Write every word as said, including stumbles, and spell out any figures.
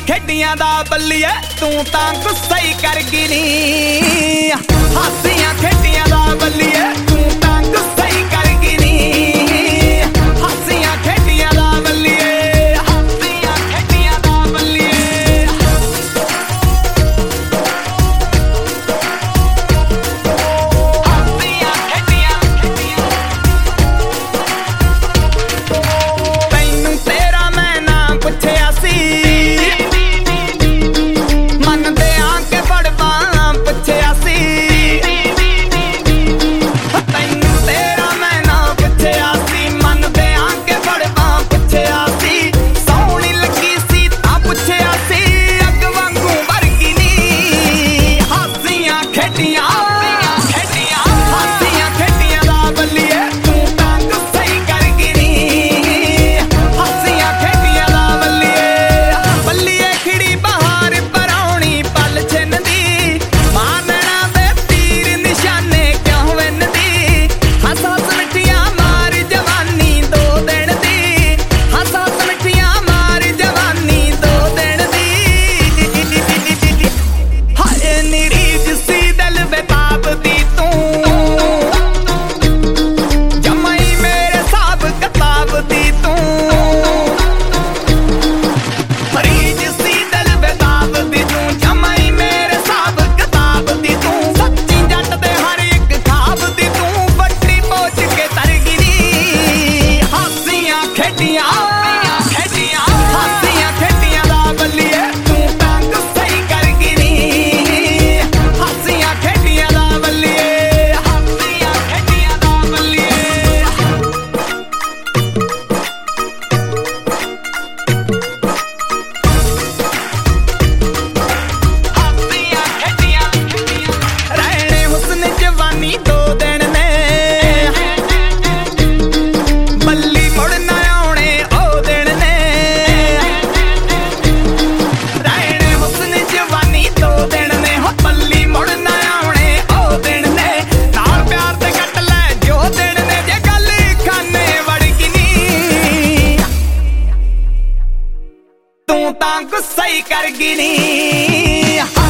खेडियां दा बल्लिए तू तां गुस्सा ही कर गई नी। हासियां खेडियां दा बल्लिए तू तां गुस्सा ही कर गई नी। हासियां खेडियां दा बल्लिए हासियां खेडियां दा बल्लिए हासियां खेडियां खेडियां तैनू तेरा मैं ना पुछया सी गुस्सा ही कर गई नी।